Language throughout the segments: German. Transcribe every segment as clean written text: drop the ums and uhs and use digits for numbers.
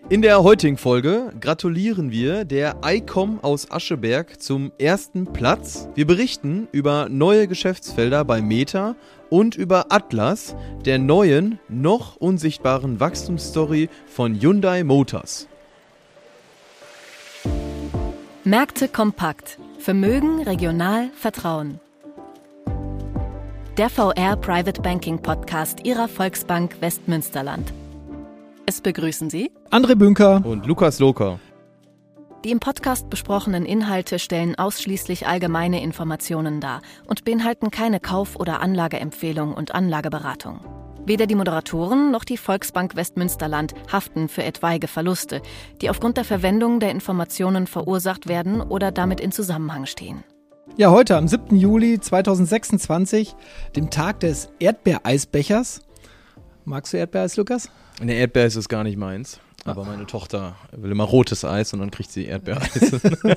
In der heutigen Folge gratulieren wir der ICOM aus Ascheberg zum ersten Platz. Wir berichten über neue Geschäftsfelder bei Meta und über Atlas, der neuen, noch unsichtbaren Wachstumsstory von Hyundai Motors. Märkte kompakt. Vermögen, regional, Vertrauen. Der VR Private Banking Podcast Ihrer Volksbank Westmünsterland. Es begrüßen Sie André Bünker und Lukas Loker. Die im Podcast besprochenen Inhalte stellen ausschließlich allgemeine Informationen dar und beinhalten keine Kauf- oder Anlageempfehlung und Anlageberatung. Weder die Moderatoren noch die Volksbank Westmünsterland haften für etwaige Verluste, die aufgrund der Verwendung der Informationen verursacht werden oder damit in Zusammenhang stehen. Ja, heute am 7. Juli 2026, dem Tag des Erdbeereisbechers. Magst du Erdbeereis, Lukas? Der Erdbeereis ist gar nicht meins, aber meine Tochter will immer rotes Eis und dann kriegt sie Erdbeereis.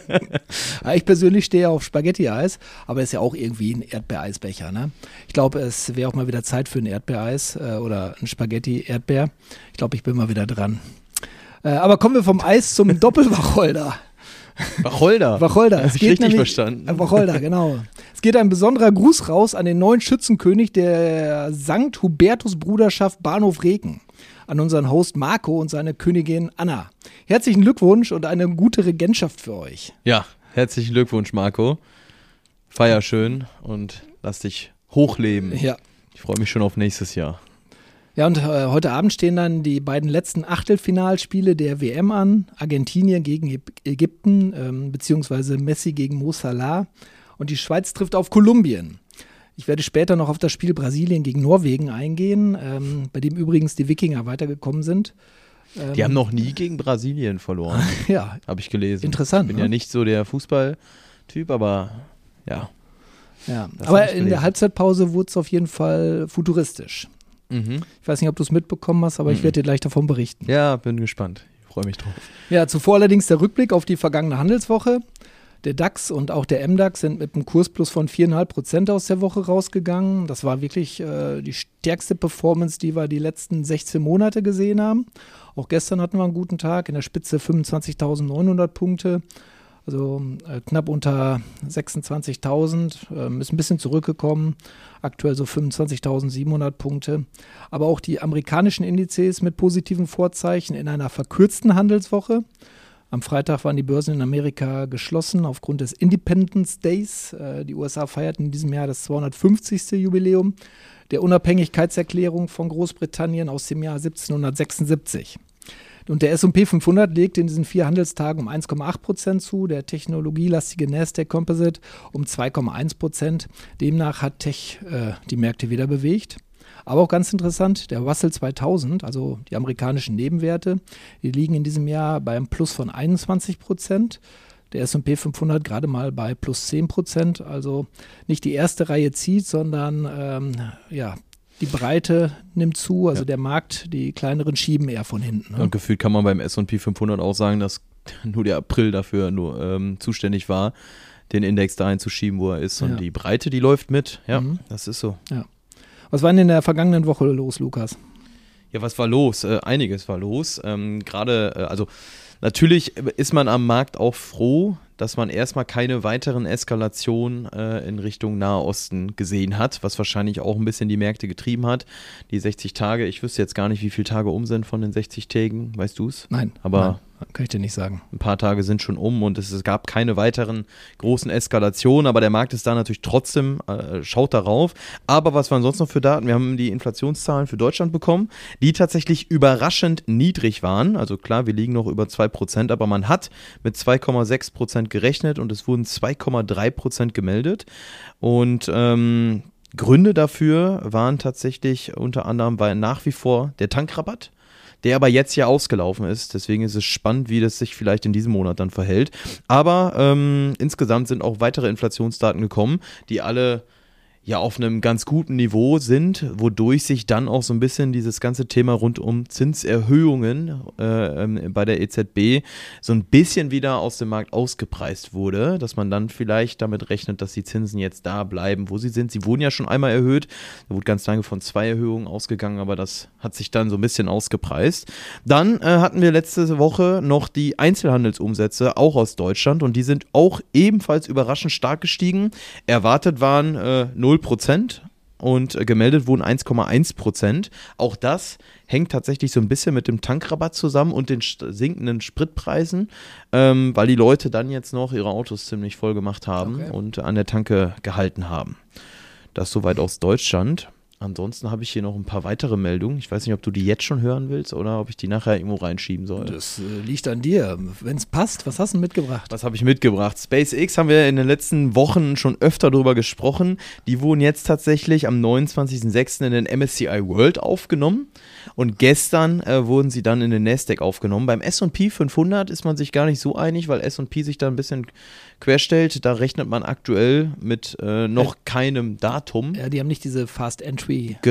Ich persönlich stehe auf Spaghetti-Eis, aber ist ja auch irgendwie ein Erdbeereisbecher, ne? Ich glaube, es wäre auch mal wieder Zeit für ein Erdbeereis oder ein Spaghetti-Erdbeer. Ich glaube, ich bin mal wieder dran. Aber kommen wir vom Eis zum Doppelwacholder. Wacholder? Wacholder. Es geht richtig verstanden. Wacholder, genau. Es geht ein besonderer Gruß raus an den neuen Schützenkönig der St. Hubertus-Bruderschaft Bahnhof Reken, an unseren Host Marco und seine Königin Anna. Herzlichen Glückwunsch und eine gute Regentschaft für euch. Ja, herzlichen Glückwunsch, Marco. Feier schön und lass dich hochleben. Ja. Ich freue mich schon auf nächstes Jahr. Ja, und heute Abend stehen dann die beiden letzten Achtelfinalspiele der WM an. Argentinien gegen Ägypten, beziehungsweise Messi gegen Mo Salah. Und die Schweiz trifft auf Kolumbien. Ich werde später noch auf das Spiel Brasilien gegen Norwegen eingehen, bei dem übrigens die Wikinger weitergekommen sind. Die haben noch nie gegen Brasilien verloren. Ja. Habe ich gelesen. Interessant. Ich bin ja nicht so der Fußballtyp, aber ja. Ja, aber in der Halbzeitpause wurde es auf jeden Fall futuristisch. Mhm. Ich weiß nicht, ob du es mitbekommen hast, aber ich werde dir gleich davon berichten. Ja, bin gespannt. Ich freue mich drauf. Ja, zuvor allerdings der Rückblick auf die vergangene Handelswoche. Der DAX und auch der MDAX sind mit einem Kursplus von 4,5% aus der Woche rausgegangen. Das war wirklich die stärkste Performance, die wir die letzten 16 Monate gesehen haben. Auch gestern hatten wir einen guten Tag, in der Spitze 25.900 Punkte. Also knapp unter 26.000, ist ein bisschen zurückgekommen, aktuell so 25.700 Punkte. Aber auch die amerikanischen Indizes mit positiven Vorzeichen in einer verkürzten Handelswoche. Am Freitag waren die Börsen in Amerika geschlossen aufgrund des Independence Days. Die USA feierten in diesem Jahr das 250. Jubiläum der Unabhängigkeitserklärung von Großbritannien aus dem Jahr 1776. Und der S&P 500 legte in diesen 4 Handelstagen um 1,8% zu, der technologielastige Nasdaq Composite um 2,1%. Demnach hat Tech die Märkte wieder bewegt. Aber auch ganz interessant, der Russell 2000, also die amerikanischen Nebenwerte, die liegen in diesem Jahr bei einem Plus von 21%. Der S&P 500 gerade mal bei plus 10%. Also nicht die erste Reihe zieht, sondern die Breite nimmt zu, also der Markt, die kleineren schieben eher von hinten. Ne? Und gefühlt kann man beim S&P 500 auch sagen, dass nur der April dafür zuständig war, den Index dahin zu schieben, wo er ist. Und die Breite, die läuft mit. Ja, das ist so. Ja. Was war denn in der vergangenen Woche los, Lukas? Ja, was war los? Einiges war los. Natürlich ist man am Markt auch froh, dass man erstmal keine weiteren Eskalationen in Richtung Nahe Osten gesehen hat, was wahrscheinlich auch ein bisschen die Märkte getrieben hat. Die 60 Tage, ich wüsste jetzt gar nicht, wie viele Tage um sind von den 60 Tagen, weißt du es? Nein, kann ich dir nicht sagen. Ein paar Tage sind schon um und es gab keine weiteren großen Eskalationen, aber der Markt ist da natürlich trotzdem, schaut darauf. Aber was waren sonst noch für Daten? Wir haben die Inflationszahlen für Deutschland bekommen, die tatsächlich überraschend niedrig waren. Also klar, wir liegen noch über 2%, aber man hat mit 2,6% gerechnet und es wurden 2,3% gemeldet. Und Gründe dafür waren tatsächlich unter anderem nach wie vor der Tankrabatt, der aber jetzt ja ausgelaufen ist. Deswegen ist es spannend, wie das sich vielleicht in diesem Monat dann verhält. Aber insgesamt sind auch weitere Inflationsdaten gekommen, die alle ja auf einem ganz guten Niveau sind, wodurch sich dann auch so ein bisschen dieses ganze Thema rund um Zinserhöhungen bei der EZB so ein bisschen wieder aus dem Markt ausgepreist wurde, dass man dann vielleicht damit rechnet, dass die Zinsen jetzt da bleiben, wo sie sind. Sie wurden ja schon einmal erhöht, da wurde ganz lange von 2 Erhöhungen ausgegangen, aber das hat sich dann so ein bisschen ausgepreist. Dann hatten wir letzte Woche noch die Einzelhandelsumsätze, auch aus Deutschland, und die sind auch ebenfalls überraschend stark gestiegen. Erwartet waren 0% und gemeldet wurden 1,1%. Auch das hängt tatsächlich so ein bisschen mit dem Tankrabatt zusammen und den sinkenden Spritpreisen, weil die Leute dann jetzt noch ihre Autos ziemlich voll gemacht haben und an der Tanke gehalten haben. Das soweit aus Deutschland. Ansonsten habe ich hier noch ein paar weitere Meldungen. Ich weiß nicht, ob du die jetzt schon hören willst oder ob ich die nachher irgendwo reinschieben soll. Das liegt an dir. Wenn es passt, was hast du mitgebracht? Was habe ich mitgebracht? SpaceX haben wir in den letzten Wochen schon öfter drüber gesprochen. Die wurden jetzt tatsächlich am 29.06. in den MSCI World aufgenommen und gestern wurden sie dann in den Nasdaq aufgenommen. Beim S&P 500 ist man sich gar nicht so einig, weil S&P sich da ein bisschen querstellt. Da rechnet man aktuell mit noch keinem Datum. Ja, die haben nicht diese Fast Entry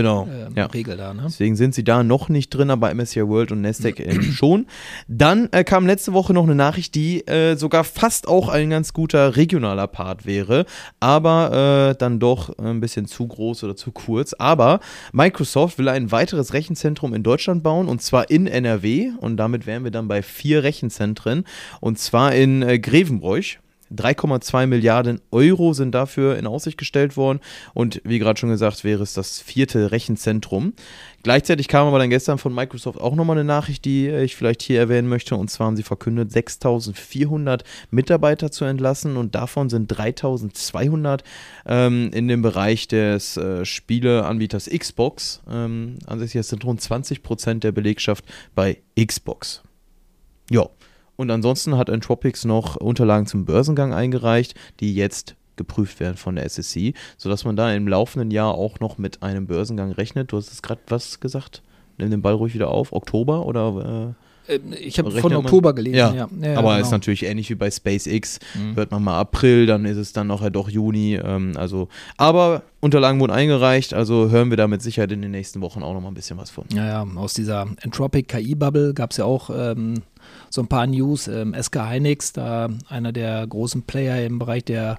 Regel da, ne? Deswegen sind sie da noch nicht drin, aber MSCI World und Nasdaq schon. Dann kam letzte Woche noch eine Nachricht, die sogar fast auch ein ganz guter regionaler Part wäre, aber dann doch ein bisschen zu groß oder zu kurz. Aber Microsoft will ein weiteres Rechenzentrum in Deutschland bauen, und zwar in NRW, und damit wären wir dann bei 4 Rechenzentren, und zwar in Grevenbroich. 3,2 Milliarden Euro sind dafür in Aussicht gestellt worden, und wie gerade schon gesagt, wäre es das 4. Rechenzentrum. Gleichzeitig kam aber dann gestern von Microsoft auch nochmal eine Nachricht, die ich vielleicht hier erwähnen möchte, und zwar haben sie verkündet, 6.400 Mitarbeiter zu entlassen, und davon sind 3.200 in dem Bereich des Spieleanbieters Xbox. Ansässig sind rund 20% der Belegschaft bei Xbox. Ja. Und ansonsten hat Entropics noch Unterlagen zum Börsengang eingereicht, die jetzt geprüft werden von der SEC, sodass man da im laufenden Jahr auch noch mit einem Börsengang rechnet. Du hast es gerade was gesagt? Nimm den Ball ruhig wieder auf. Oktober oder? Ich habe von Oktober gelesen, ja. Aber genau. Ist natürlich ähnlich wie bei SpaceX. Hört man mal April, dann ist es dann nachher doch Juni. Aber Unterlagen wurden eingereicht, also hören wir da mit Sicherheit in den nächsten Wochen auch noch mal ein bisschen was von. Ja, aus dieser Entropic KI-Bubble gab es ja auch so ein paar News. SK Hynix, da einer der großen Player im Bereich der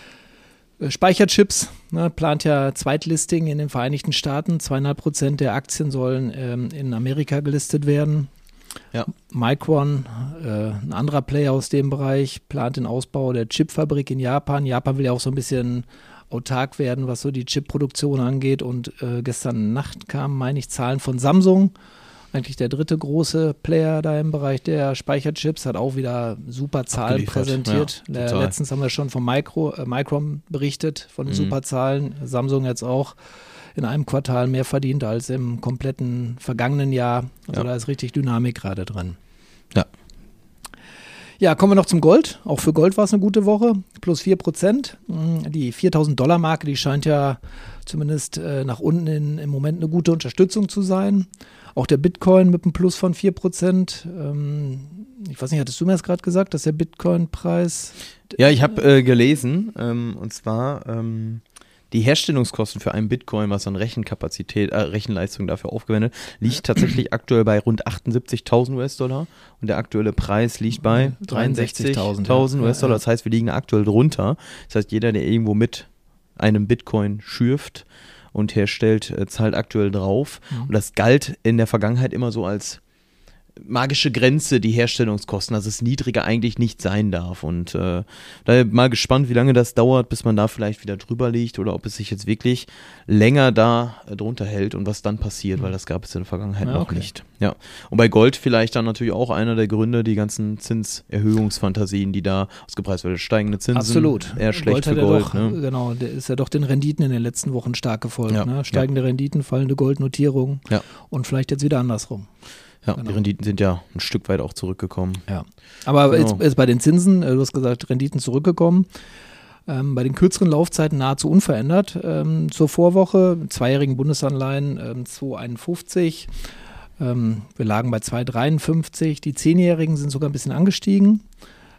Speicherchips, plant ja Zweitlisting in den Vereinigten Staaten. 2,5% der Aktien sollen in Amerika gelistet werden. Ja. Micron, ein anderer Player aus dem Bereich, plant den Ausbau der Chipfabrik in Japan. Japan will ja auch so ein bisschen autark werden, was so die Chipproduktion angeht. Und gestern Nacht kamen, meine ich, Zahlen von Samsung. Eigentlich der dritte große Player da im Bereich der Speicherchips, hat auch wieder super Zahlen präsentiert. Ja, letztens haben wir schon von Micron berichtet, von super Zahlen. Samsung jetzt auch in einem Quartal mehr verdient als im kompletten vergangenen Jahr. Also da ist richtig Dynamik gerade drin. Ja. Ja, kommen wir noch zum Gold. Auch für Gold war es eine gute Woche, plus 4%. Die $4.000-Marke, die scheint ja zumindest nach unten im Moment eine gute Unterstützung zu sein. Auch der Bitcoin mit einem Plus von 4%. Ich weiß nicht, hattest du mir das gerade gesagt, dass der Bitcoin-Preis... Ja, ich habe gelesen, und zwar die Herstellungskosten für einen Bitcoin, was an Rechenleistung dafür aufgewendet, liegt tatsächlich aktuell bei rund 78.000 US-Dollar, und der aktuelle Preis liegt bei 63.000 US-Dollar. Das heißt, wir liegen aktuell drunter. Das heißt, jeder, der irgendwo mit einem Bitcoin schürft und herstellt, zahlt aktuell drauf. Und das galt in der Vergangenheit immer so als magische Grenze, die Herstellungskosten, dass es niedriger eigentlich nicht sein darf. Und daher mal gespannt, wie lange das dauert, bis man da vielleicht wieder drüber liegt, oder ob es sich jetzt wirklich länger da drunter hält und was dann passiert, weil das gab es in der Vergangenheit noch nicht. Ja. Und bei Gold vielleicht dann natürlich auch einer der Gründe, die ganzen Zinserhöhungsfantasien, die da ausgepreist werden. Steigende Zinsen, absolut. Eher schlecht für Gold. Genau, der ist ja doch den Renditen in den letzten Wochen stark gefolgt. Ja. Steigende Renditen, fallende Goldnotierung und vielleicht jetzt wieder andersrum. Ja, genau. Die Renditen sind ja ein Stück weit auch zurückgekommen. Ja, aber jetzt bei den Zinsen, du hast gesagt, Renditen zurückgekommen. Bei den kürzeren Laufzeiten nahezu unverändert. Zur Vorwoche, 2-jährigen Bundesanleihen 2,51. Wir lagen bei 2,53. Die 10-jährigen sind sogar ein bisschen angestiegen.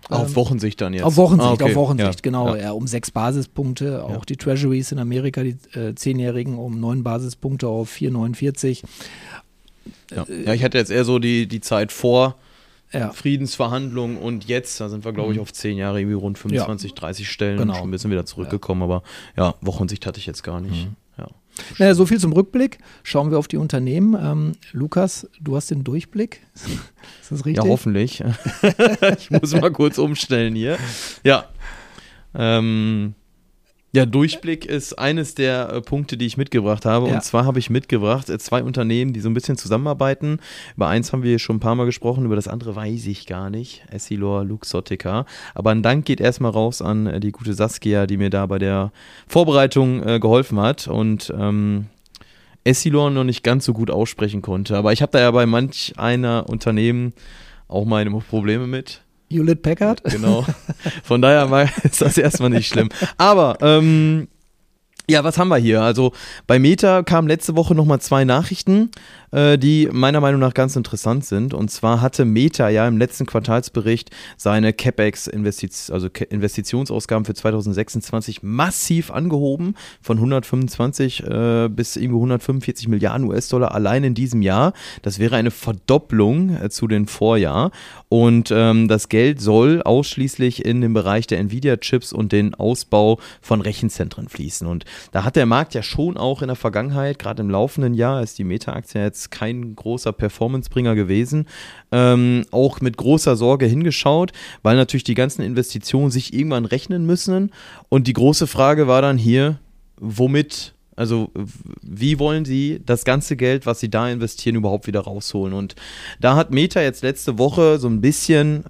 Auf Wochensicht dann jetzt? Auf Wochensicht, Ja. genau. Ja. Um 6 Basispunkte. Auch die Treasuries in Amerika, die 10-Jährigen, um 9 Basispunkte auf 4,49. Ja, ich hatte jetzt eher so die Zeit vor Ja. Friedensverhandlungen und jetzt, da sind wir, glaube ich, auf 10 Jahre irgendwie rund 25, 30 Stellen Genau. schon ein bisschen wieder zurückgekommen, aber ja, Wochensicht hatte ich jetzt gar nicht. Ja. Naja, so viel zum Rückblick. Schauen wir auf die Unternehmen. Lukas, du hast den Durchblick. Ist das richtig? Ja, hoffentlich. Ich muss mal kurz umstellen hier. Ja. Ja, Durchblick ist eines der Punkte, die ich mitgebracht habe. Ja. Und zwar habe ich mitgebracht 2 Unternehmen, die so ein bisschen zusammenarbeiten. Über eins haben wir schon ein paar Mal gesprochen, über das andere weiß ich gar nicht. Essilor, Luxottica. Aber ein Dank geht erstmal raus an die gute Saskia, die mir da bei der Vorbereitung geholfen hat. Und Essilor noch nicht ganz so gut aussprechen konnte. Aber ich habe da ja bei manch einer Unternehmen auch meine Probleme mit. Hewlett Packard? Genau. Von daher ist das erstmal nicht schlimm. Aber, ja, was haben wir hier? Also bei Meta kamen letzte Woche nochmal 2 Nachrichten, die meiner Meinung nach ganz interessant sind. Und zwar hatte Meta ja im letzten Quartalsbericht seine Investitionsausgaben für 2026 massiv angehoben, von 125 bis irgendwie 145 Milliarden US-Dollar allein in diesem Jahr. Das wäre eine Verdopplung zu den Vorjahr. Und das Geld soll ausschließlich in den Bereich der Nvidia-Chips und den Ausbau von Rechenzentren fließen. Und da hat der Markt ja schon auch in der Vergangenheit, gerade im laufenden Jahr, ist die Meta-Aktie jetzt kein großer Performancebringer gewesen, auch mit großer Sorge hingeschaut, weil natürlich die ganzen Investitionen sich irgendwann rechnen müssen. Und die große Frage war dann hier, womit? Also wie wollen sie das ganze Geld, was sie da investieren, überhaupt wieder rausholen? Und da hat Meta jetzt letzte Woche so ein bisschen,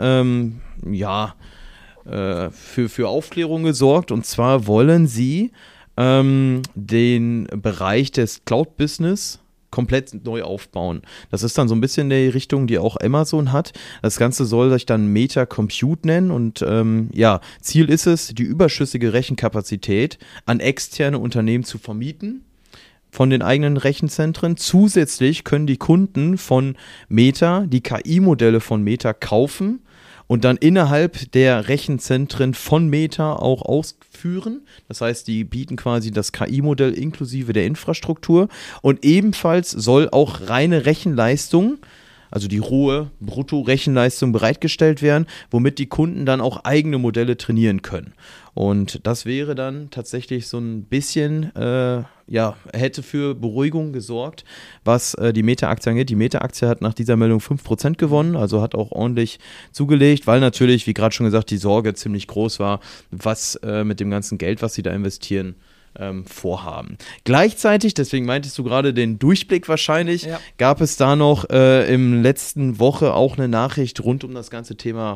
für Aufklärung gesorgt. Und zwar wollen sie den Bereich des Cloud-Business komplett neu aufbauen. Das ist dann so ein bisschen die Richtung, die auch Amazon hat. Das Ganze soll sich dann Meta Compute nennen und Ziel ist es, die überschüssige Rechenkapazität an externe Unternehmen zu vermieten von den eigenen Rechenzentren. Zusätzlich können die Kunden von Meta die KI-Modelle von Meta kaufen und dann innerhalb der Rechenzentren von Meta auch ausführen. Das heißt, die bieten quasi das KI-Modell inklusive der Infrastruktur und ebenfalls soll auch reine Rechenleistung, also die rohe Brutto-Rechenleistung bereitgestellt werden, womit die Kunden dann auch eigene Modelle trainieren können. Und das wäre dann tatsächlich so ein bisschen, hätte für Beruhigung gesorgt, was die Meta-Aktie angeht. Die Meta-Aktie hat nach dieser Meldung 5% gewonnen, also hat auch ordentlich zugelegt, weil natürlich, wie gerade schon gesagt, die Sorge ziemlich groß war, was mit dem ganzen Geld, was sie da investieren, vorhaben. Gleichzeitig, deswegen meintest du gerade den Durchblick wahrscheinlich, gab es da noch im letzten Woche auch eine Nachricht rund um das ganze Thema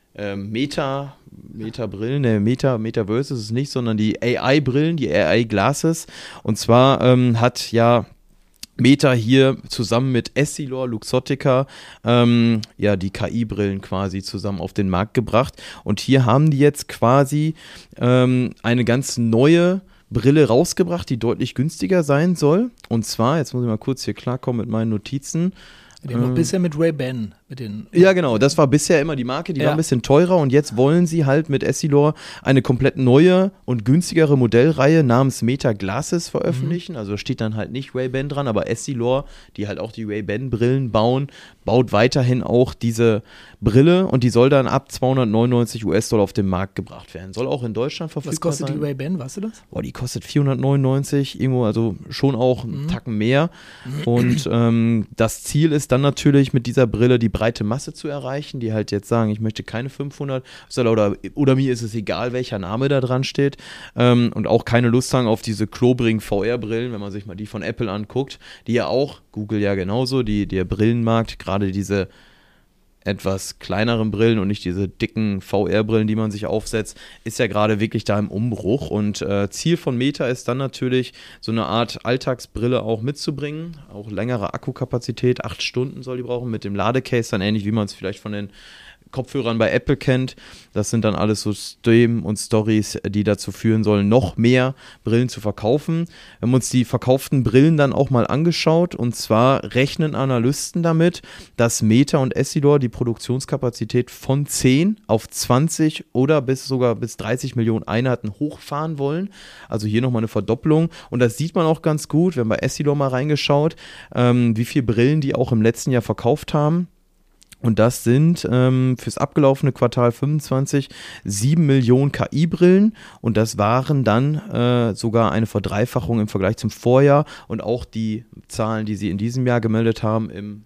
Meta-Brillen, Metaverse ist es nicht, sondern die AI-Brillen, die AI-Glasses. Und zwar hat ja Meta hier zusammen mit Essilor, Luxottica, die KI-Brillen quasi zusammen auf den Markt gebracht. Und hier haben die jetzt quasi eine ganz neue Brille rausgebracht, die deutlich günstiger sein soll. Und zwar, jetzt muss ich mal kurz hier klarkommen mit meinen Notizen. Die haben noch bisher mit Ray-Ban. Ja, genau, das war bisher immer die Marke, die war ein bisschen teurer und jetzt wollen sie halt mit Essilor eine komplett neue und günstigere Modellreihe namens Meta Glasses veröffentlichen. Also steht dann halt nicht Ray-Ban dran, aber Essilor, die halt auch die Ray-Ban-Brillen baut weiterhin auch diese Brille und die soll dann ab 299 US-Dollar auf den Markt gebracht werden. Soll auch in Deutschland verfügbar sein. Was kostet die Ray-Ban, weißt du das? Boah, die kostet 499 irgendwo, also schon auch einen Tacken mehr. Und das Ziel ist dann natürlich mit dieser Brille die breite Masse zu erreichen, die halt jetzt sagen, ich möchte keine 500 oder mir ist es egal, welcher Name da dran steht und auch keine Lust haben auf diese klobrigen VR-Brillen, wenn man sich mal die von Apple anguckt, die ja auch, Google ja genauso, der Brillenmarkt, gerade diese etwas kleineren Brillen und nicht diese dicken VR-Brillen, die man sich aufsetzt, ist ja gerade wirklich da im Umbruch und Ziel von Meta ist dann natürlich, so eine Art Alltagsbrille auch mitzubringen, auch längere Akkukapazität, 8 Stunden soll die brauchen, mit dem Ladecase dann ähnlich, wie man es vielleicht von den Kopfhörern bei Apple kennt. Das sind dann alles so Themen und Stories, die dazu führen sollen, noch mehr Brillen zu verkaufen. Wir haben uns die verkauften Brillen dann auch mal angeschaut, und zwar rechnen Analysten damit, dass Meta und Essilor die Produktionskapazität von 10 auf 20 oder sogar bis 30 Millionen Einheiten hochfahren wollen. Also hier nochmal eine Verdopplung, und das sieht man auch ganz gut. Wir haben bei Essilor mal reingeschaut, wie viele Brillen die auch im letzten Jahr verkauft haben. Und das sind fürs abgelaufene Quartal 25 7 Millionen KI-Brillen, und das waren dann sogar eine Verdreifachung im Vergleich zum Vorjahr, und auch die Zahlen, die sie in diesem Jahr gemeldet haben, im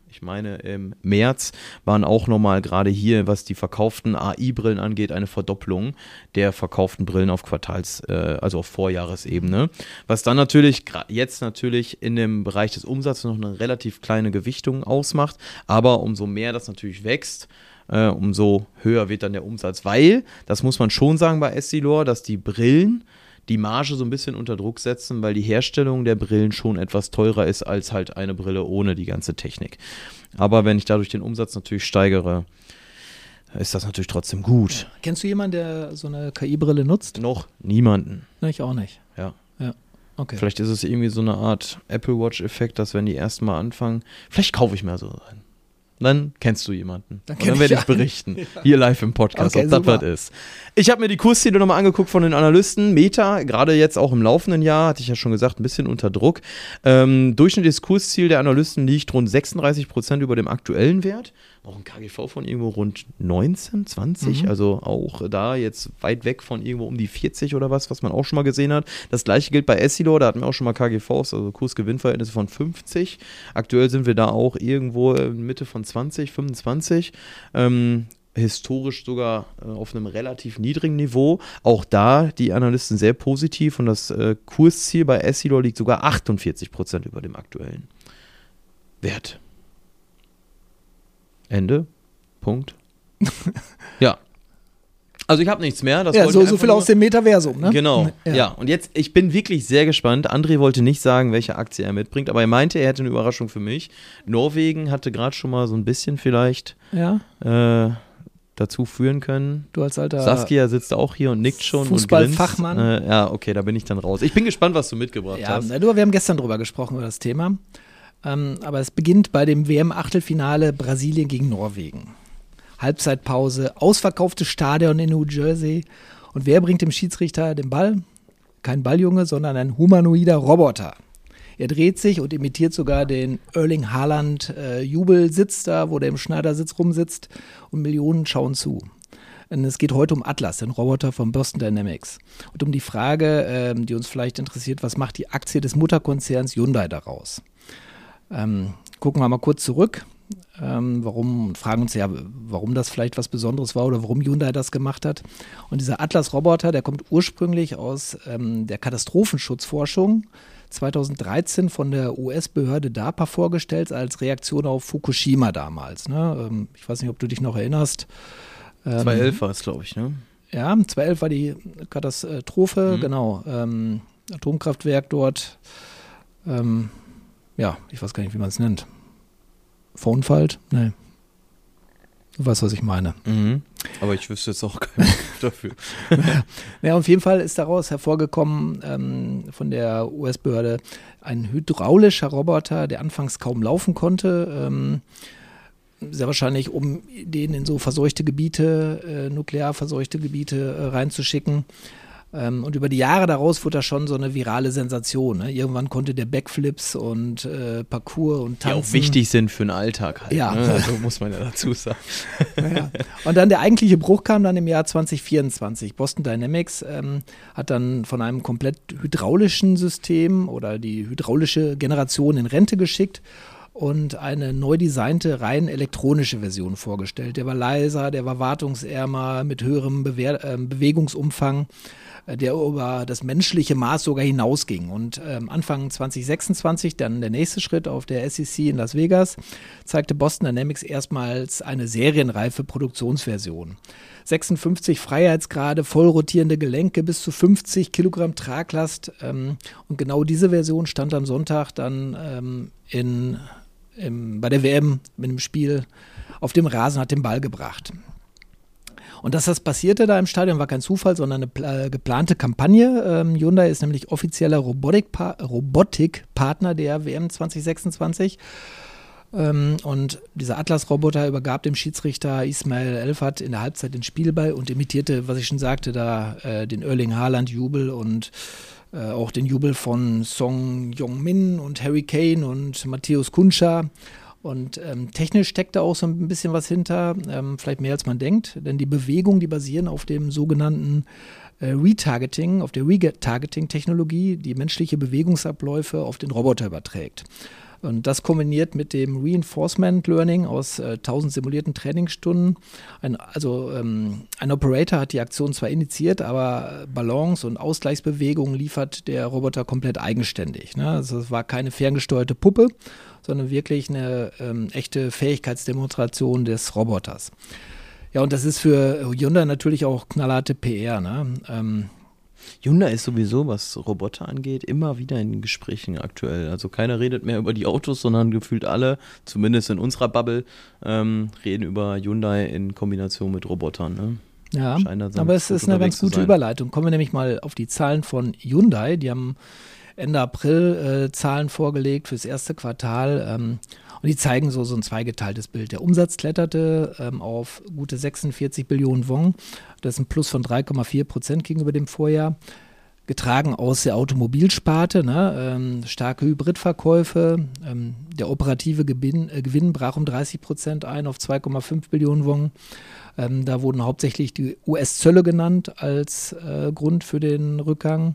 März, waren auch nochmal gerade hier, was die verkauften AI-Brillen angeht, eine Verdopplung der verkauften Brillen auf also auf Vorjahresebene. Was dann jetzt natürlich in dem Bereich des Umsatzes noch eine relativ kleine Gewichtung ausmacht, aber umso mehr das natürlich wächst, umso höher wird dann der Umsatz, weil, das muss man schon sagen bei Essilor, dass die Brillen die Marge so ein bisschen unter Druck setzen, weil die Herstellung der Brillen schon etwas teurer ist als halt eine Brille ohne die ganze Technik. Aber wenn ich dadurch den Umsatz natürlich steigere, ist das natürlich trotzdem gut. Kennst du jemanden, der so eine KI-Brille nutzt? Noch niemanden. Ne, ich auch nicht. Ja. Okay. Vielleicht ist es irgendwie so eine Art Apple Watch-Effekt, dass wenn die erstmal anfangen, vielleicht kaufe ich mir so einen. Dann kennst du jemanden. Dann werde ich berichten. Ja. Hier live im Podcast, okay, ob das was ist. Ich habe mir die Kursziele nochmal angeguckt von den Analysten. Meta, gerade jetzt auch im laufenden Jahr, hatte ich ja schon gesagt, ein bisschen unter Druck. Durchschnittliches Kursziel der Analysten liegt rund 36% über dem aktuellen Wert. Auch ein KGV von irgendwo rund 19, 20. Also auch da jetzt weit weg von irgendwo um die 40 oder was man auch schon mal gesehen hat. Das gleiche gilt bei Essilor, da hatten wir auch schon mal KGVs, also Kurs-Gewinn-Verhältnisse von 50. Aktuell sind wir da auch irgendwo in Mitte von 20, 25. Historisch sogar auf einem relativ niedrigen Niveau. Auch da die Analysten sehr positiv, und das Kursziel bei Essilor liegt sogar 48% über dem aktuellen Wert. Ende. Punkt. Ja. Also ich habe nichts mehr. Das so viel aus dem Metaversum, ne? Genau, ja. Und jetzt, ich bin wirklich sehr gespannt. André wollte nicht sagen, welche Aktie er mitbringt, aber er meinte, er hätte eine Überraschung für mich. Norwegen hatte gerade schon mal so ein bisschen vielleicht dazu führen können. Du als alter Saskia sitzt auch hier und nickt schon. Fußballfachmann. Ja, okay, da bin ich dann raus. Ich bin gespannt, was du mitgebracht hast. Ja, wir haben gestern drüber gesprochen, über das Thema. Aber es beginnt bei dem WM-Achtelfinale Brasilien gegen Norwegen. Halbzeitpause, ausverkauftes Stadion in New Jersey. Und wer bringt dem Schiedsrichter den Ball? Kein Balljunge, sondern ein humanoider Roboter. Er dreht sich und imitiert sogar den Erling Haaland Jubelsitz da, wo der im Schneidersitz rumsitzt, und Millionen schauen zu. Und es geht heute um Atlas, den Roboter von Boston Dynamics. Und um die Frage, die uns vielleicht interessiert, was macht die Aktie des Mutterkonzerns Hyundai daraus? Gucken wir mal kurz zurück. Fragen uns ja, warum das vielleicht was Besonderes war oder warum Hyundai das gemacht hat. Und dieser Atlas-Roboter, der kommt ursprünglich aus der Katastrophenschutzforschung, 2013 von der US-Behörde DARPA vorgestellt, als Reaktion auf Fukushima damals. Ne? Ich weiß nicht, ob du dich noch erinnerst. 2011 war es, glaube ich, ne? Ja, 2011 war die Katastrophe, genau. Atomkraftwerk dort. Ja, ich weiß gar nicht, wie man es nennt. Verunfallt? Nee. Du weißt, was ich meine. Aber ich wüsste jetzt auch keinen Begriff dafür. Ja, auf jeden Fall ist daraus hervorgekommen von der US-Behörde ein hydraulischer Roboter, der anfangs kaum laufen konnte. Sehr wahrscheinlich, um den in so verseuchte Gebiete, nuklear verseuchte Gebiete reinzuschicken. Und über die Jahre daraus wurde das schon so eine virale Sensation. Ne? Irgendwann konnte der Backflips und Parkour und Tanzen. Die auch wichtig sind für den Alltag halt. Ja. Ne? Also muss man ja dazu sagen. Ja. Und dann der eigentliche Bruch kam dann im Jahr 2024. Boston Dynamics hat dann von einem komplett hydraulischen System oder die hydraulische Generation in Rente geschickt und eine neu designte, rein elektronische Version vorgestellt. Der war leiser, der war wartungsärmer, mit höherem Bewegungsumfang, der über das menschliche Maß sogar hinausging. Und Anfang 2026, dann der nächste Schritt auf der SEC in Las Vegas, zeigte Boston Dynamics erstmals eine serienreife Produktionsversion. 56 Freiheitsgrade, voll rotierende Gelenke, bis zu 50 Kilogramm Traglast. Und genau diese Version stand am Sonntag dann bei der WM mit dem Spiel auf dem Rasen, hat den Ball gebracht. Und dass das passierte da im Stadion, war kein Zufall, sondern eine geplante Kampagne. Hyundai ist nämlich offizieller Robotikpartner der WM 2026. Und dieser Atlas-Roboter übergab dem Schiedsrichter Ismail Elfat in der Halbzeit den Spielball und imitierte, was ich schon sagte, da den Erling Haaland-Jubel und auch den Jubel von Song Jong-min und Harry Kane und Matthäus Kuntscha. Und technisch steckt da auch so ein bisschen was hinter, vielleicht mehr als man denkt, denn die Bewegungen, die basieren auf dem sogenannten Retargeting, auf der Retargeting-Technologie, die menschliche Bewegungsabläufe auf den Roboter überträgt. Und das kombiniert mit dem Reinforcement Learning aus 1000 simulierten Trainingsstunden. Ein Operator hat die Aktion zwar initiiert, aber Balance und Ausgleichsbewegungen liefert der Roboter komplett eigenständig. Ne? Also es war keine ferngesteuerte Puppe, sondern wirklich eine echte Fähigkeitsdemonstration des Roboters. Ja, und das ist für Hyundai natürlich auch knallharte PR. Ne? Hyundai ist sowieso, was Roboter angeht, immer wieder in Gesprächen aktuell. Also keiner redet mehr über die Autos, sondern gefühlt alle, zumindest in unserer Bubble, reden über Hyundai in Kombination mit Robotern. Ne? Ja, aber es ist eine ganz gute Überleitung. Kommen wir nämlich mal auf die Zahlen von Hyundai. Die haben Ende April Zahlen vorgelegt fürs erste Quartal. Und die zeigen so ein zweigeteiltes Bild. Der Umsatz kletterte auf gute 46 Billionen Won. Das ist ein Plus von 3,4% gegenüber dem Vorjahr. Getragen aus der Automobilsparte, ne? Starke Hybridverkäufe. Der operative Gewinn brach um 30% ein auf 2,5 Billionen Won. Da wurden hauptsächlich die US-Zölle genannt als Grund für den Rückgang.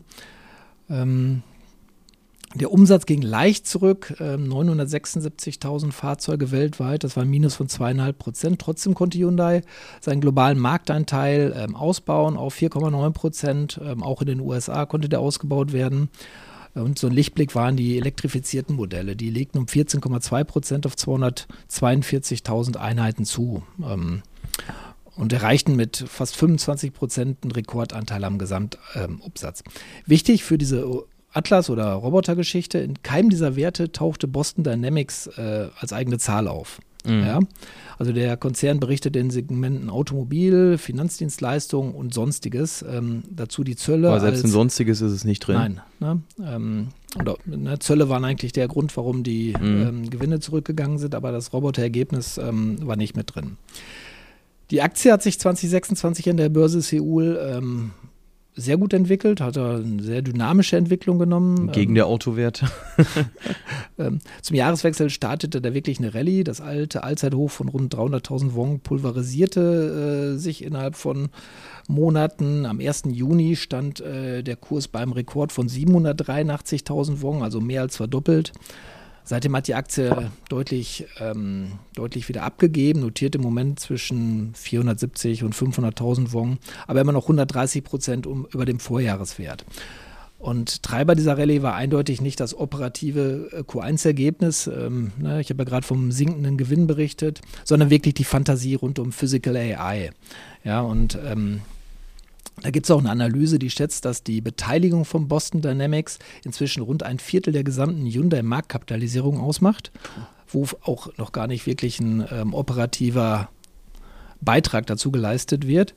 Der Umsatz ging leicht zurück, 976.000 Fahrzeuge weltweit, das war ein Minus von 2,5%. Trotzdem konnte Hyundai seinen globalen Markteinteil ausbauen auf 4,9%. Auch in den USA konnte der ausgebaut werden. Und so ein Lichtblick waren die elektrifizierten Modelle. Die legten um 14,2% auf 242.000 Einheiten zu. Und erreichten mit fast 25% einen Rekordanteil am Gesamtumsatz. Wichtig für diese Atlas- oder Robotergeschichte, in keinem dieser Werte tauchte Boston Dynamics als eigene Zahl auf. Mhm. Ja? Also der Konzern berichtet in Segmenten Automobil, Finanzdienstleistungen und Sonstiges. Dazu die Zölle. Aber selbst in Sonstiges ist es nicht drin. Nein. Zölle waren eigentlich der Grund, warum die Gewinne zurückgegangen sind, aber das Roboterergebnis war nicht mit drin. Die Aktie hat sich 2026 in der Börse Seoul sehr gut entwickelt, hat eine sehr dynamische Entwicklung genommen. Gegen der Autowert. Zum Jahreswechsel startete da wirklich eine Rallye. Das alte Allzeithoch von rund 300.000 Won pulverisierte sich innerhalb von Monaten. Am 1. Juni stand der Kurs beim Rekord von 783.000 Won, also mehr als verdoppelt. Seitdem hat die Aktie deutlich wieder abgegeben, notiert im Moment zwischen 470 und 500.000 Won, aber immer noch 130% über dem Vorjahreswert. Und Treiber dieser Rallye war eindeutig nicht das operative Q1-Ergebnis, ich habe ja gerade vom sinkenden Gewinn berichtet, sondern wirklich die Fantasie rund um Physical AI. Ja, und da gibt es auch eine Analyse, die schätzt, dass die Beteiligung von Boston Dynamics inzwischen rund ein Viertel der gesamten Hyundai-Marktkapitalisierung ausmacht, wo auch noch gar nicht wirklich ein operativer Beitrag dazu geleistet wird.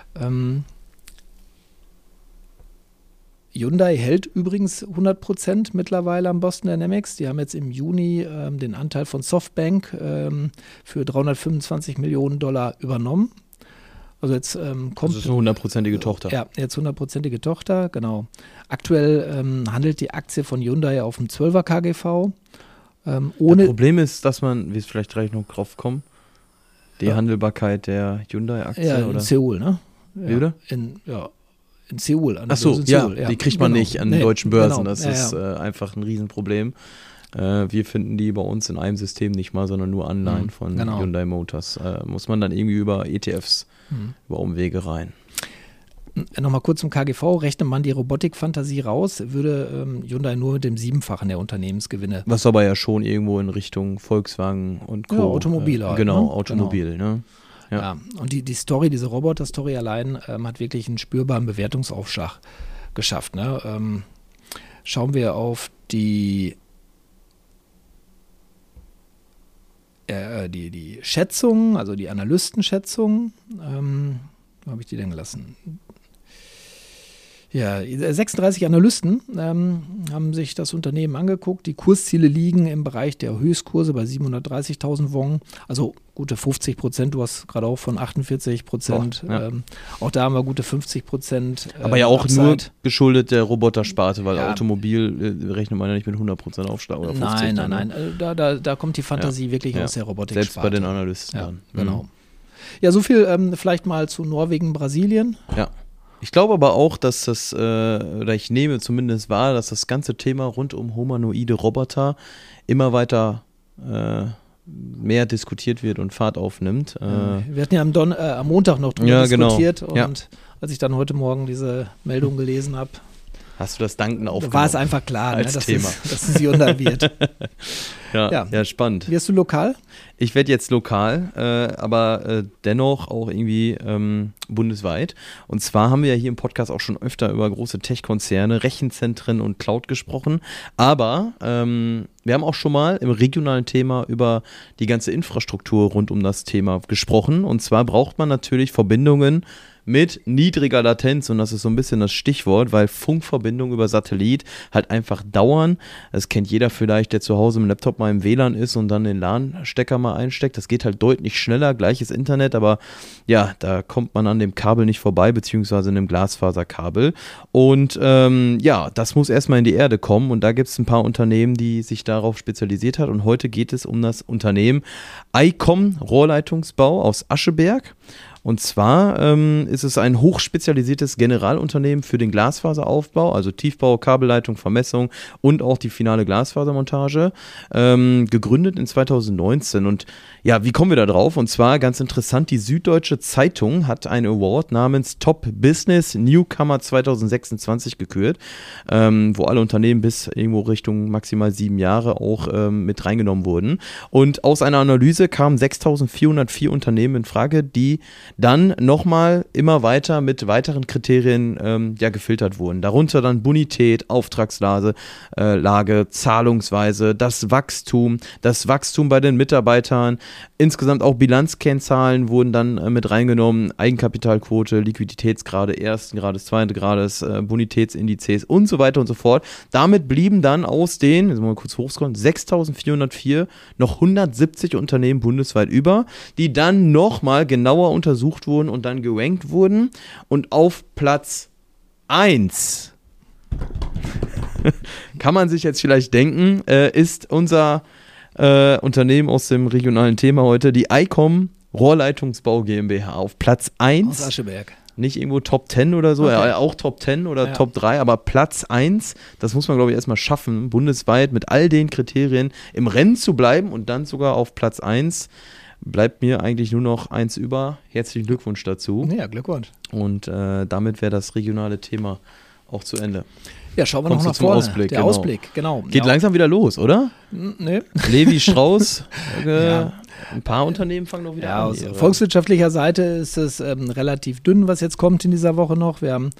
Hyundai hält übrigens 100% mittlerweile am Boston Dynamics. Die haben jetzt im Juni den Anteil von Softbank für $325 Millionen übernommen. Also jetzt kommt. Das ist eine 100%ige Tochter. Ja, jetzt 100%ige Tochter, genau. Aktuell handelt die Aktie von Hyundai auf dem 12er KGV. Das Problem ist, dass man, wie es vielleicht gleich noch drauf kommen, die Handelbarkeit der Hyundai-Aktie. Ja, in oder? Seoul, ne? Wie bitte? In Seoul. Ach so, ja, die kriegt man nicht an deutschen Börsen. Genau. Das ist einfach ein Riesenproblem. Wir finden die bei uns in einem System nicht mal, sondern nur online von Hyundai Motors. Muss man dann irgendwie über ETFs, über Umwege rein. Nochmal kurz zum KGV. Rechnet man die Robotikfantasie raus, würde Hyundai nur mit dem 7-fachen der Unternehmensgewinne. Was aber ja schon irgendwo in Richtung Volkswagen und Co. Ja, Automobil halt, genau, ne? Automobil. Genau. Ne? Ja. Und die Story, diese Roboter-Story allein hat wirklich einen spürbaren Bewertungsaufschlag geschafft. Ne? Schauen wir auf die Schätzungen, also die Analystenschätzungen Wo habe ich die denn gelassen? Ja, 36 Analysten haben sich das Unternehmen angeguckt. Die Kursziele liegen im Bereich der Höchstkurse bei 730.000 Won, also gute 50%. Du hast gerade auch von 48%. Auch da haben wir gute 50%. Aber ja auch Upside. nur geschuldet der Robotersparte, weil Automobil rechnet man ja nicht mit 100% Aufschlag oder 50%. Nein. Da kommt die Fantasie wirklich aus der Robotiksparte. Selbst bei den Analysten. Ja, genau. Ja, so viel vielleicht mal zu Norwegen, Brasilien. Ja. Ich glaube aber auch, dass das, oder ich nehme zumindest wahr, dass das ganze Thema rund um humanoide Roboter immer weiter mehr diskutiert wird und Fahrt aufnimmt. Wir hatten ja am Montag noch drüber diskutiert und als ich dann heute Morgen diese Meldung gelesen habe, hast du das Danken aufgenommen? War es einfach klar, als Thema. Dass es Hyundai wird. Ja, spannend. Wirst du lokal? Ich werde jetzt lokal, aber dennoch auch irgendwie bundesweit. Und zwar haben wir ja hier im Podcast auch schon öfter über große Tech-Konzerne, Rechenzentren und Cloud gesprochen. Aber wir haben auch schon mal im regionalen Thema über die ganze Infrastruktur rund um das Thema gesprochen. Und zwar braucht man natürlich Verbindungen mit niedriger Latenz, und das ist so ein bisschen das Stichwort, weil Funkverbindungen über Satellit halt einfach dauern. Das kennt jeder vielleicht, der zu Hause im Laptop mal im WLAN ist und dann den LAN-Stecker mal einsteckt. Das geht halt deutlich schneller, gleiches Internet, aber ja, da kommt man an dem Kabel nicht vorbei, beziehungsweise in einem Glasfaserkabel. Und das muss erstmal in die Erde kommen, und da gibt es ein paar Unternehmen, die sich darauf spezialisiert hat, und heute geht es um das Unternehmen ICOM Rohrleitungsbau aus Ascheberg. Und zwar ist es ein hochspezialisiertes Generalunternehmen für den Glasfaseraufbau, also Tiefbau, Kabelleitung, Vermessung und auch die finale Glasfasermontage, gegründet in 2019. Und ja, wie kommen wir da drauf? Und zwar ganz interessant, die Süddeutsche Zeitung hat einen Award namens Top Business Newcomer 2026 gekürt, wo alle Unternehmen bis irgendwo Richtung maximal 7 Jahre auch mit reingenommen wurden. Und aus einer Analyse kamen 6.404 Unternehmen in Frage, die dann nochmal immer weiter mit weiteren Kriterien gefiltert wurden. Darunter dann Bonität, Auftragslage, Zahlungsweise, das Wachstum bei den Mitarbeitern, insgesamt auch Bilanzkennzahlen wurden dann mit reingenommen, Eigenkapitalquote, Liquiditätsgrade, ersten Grades, zweiten Grades, Bonitätsindizes und so weiter und so fort. Damit blieben dann aus den, jetzt mal kurz hochscrollen, 6.404 noch 170 Unternehmen bundesweit über, die dann nochmal genauer untersucht wurden und dann gerankt wurden. Und auf Platz 1 kann man sich jetzt vielleicht denken, ist unser Unternehmen aus dem regionalen Thema heute, die ICOM Rohrleitungsbau GmbH. Auf Platz 1. Aus Ascheberg. Nicht irgendwo Top 10 oder so, Okay. ja, auch Top 10 oder Top 3, aber Platz 1, das muss man, glaube ich, erstmal schaffen, bundesweit mit all den Kriterien im Rennen zu bleiben, und dann sogar auf Platz 1 bleibt mir eigentlich nur noch eins über. Herzlichen Glückwunsch dazu. Ja, Glückwunsch. Und damit wäre das regionale Thema auch zu Ende. Ja, schauen wir Kommst noch du nach zum vorne. Ausblick, Der genau. Ausblick, genau. Geht langsam wieder los, oder? Nee. Levi Strauss, Ja. ein paar Unternehmen fangen noch wieder Ja, an. aus hier, oder? volkswirtschaftlicher Seite ist es relativ dünn, was jetzt kommt in dieser Woche noch. Wir haben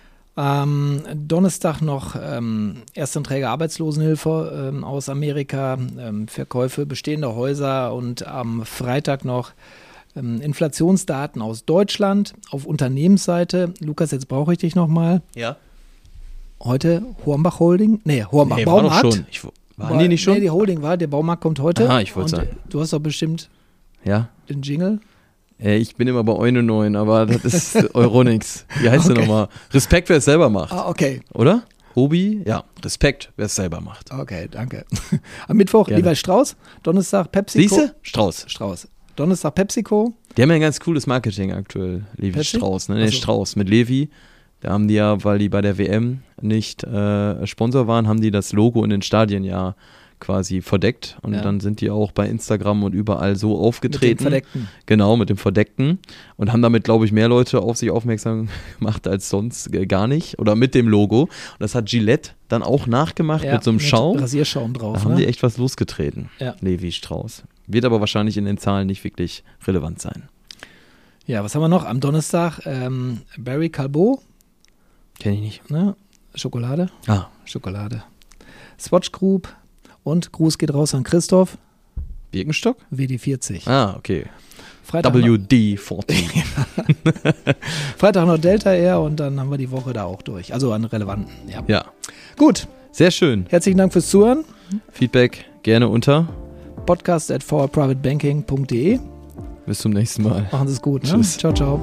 Donnerstag noch Erstanträge Arbeitslosenhilfe aus Amerika, Verkäufe bestehender Häuser, und am Freitag noch Inflationsdaten aus Deutschland auf Unternehmensseite. Lukas, jetzt brauche ich dich nochmal. Ja. Heute Hornbach Holding? Nee, Hornbach Nee, war doch Baumarkt. schon. Waren die nicht schon? Nee, die Holding war, der Baumarkt kommt heute. Aha, ich wollte Und, sagen. Du hast doch bestimmt Ja. den Jingle. Ich bin immer bei Eune 9, aber das ist Euronics. Wie heißt der Okay. nochmal? Respekt, wer es selber macht. Ah, okay. Oder? Obi? Ja. Respekt, wer es selber macht. Okay, danke. Am Mittwoch Gerne. Levi Strauss, Donnerstag PepsiCo. Siehste? Strauß. Strauß. Donnerstag PepsiCo. Die haben ja ein ganz cooles Marketing aktuell, Levi Pepsi? Strauss. Ne? Ach so. Strauß mit Levi. Da haben die ja, weil die bei der WM nicht Sponsor waren, haben die das Logo in den Stadien ja quasi verdeckt. Und Ja. dann sind die auch bei Instagram und überall so aufgetreten. Mit dem Verdeckten. Genau, mit dem Verdeckten. Und haben damit, glaube ich, mehr Leute auf sich aufmerksam gemacht als sonst gar nicht. Oder mit dem Logo. Und das hat Gillette dann auch nachgemacht Ja, mit so einem Schaum. Rasierschaum drauf. Da haben ne? die echt was losgetreten. Ja. Levi Strauss. Wird aber wahrscheinlich in den Zahlen nicht wirklich relevant sein. Ja, was haben wir noch? Am Donnerstag Barry Callebaut, Kenne ich nicht. ne? Schokolade. Ah, Schokolade. Swatch Group, und Gruß geht raus an Christoph, Birkenstock? WD40. Ah, okay. WD-40. Freitag noch Delta Air und dann haben wir die Woche da auch durch. Also an relevanten. Ja. Gut. Sehr schön. Herzlichen Dank fürs Zuhören. Feedback gerne unter podcast@vrprivatebanking.de. Bis zum nächsten Mal. Machen Sie es gut. Ne? Tschüss. Ciao, ciao.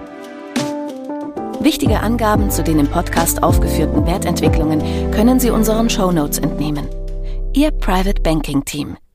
Wichtige Angaben zu den im Podcast aufgeführten Wertentwicklungen können Sie unseren Shownotes entnehmen. Ihr Private Banking Team.